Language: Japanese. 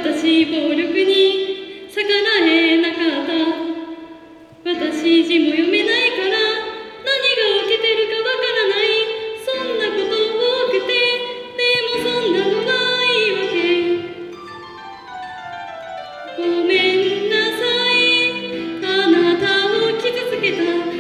私暴力に逆らえなかった。私字も読めないから何が起きてるかわからない。そんなこと多くて、でもそんなのはいいわけ。ごめんなさい、あなたを傷つけた。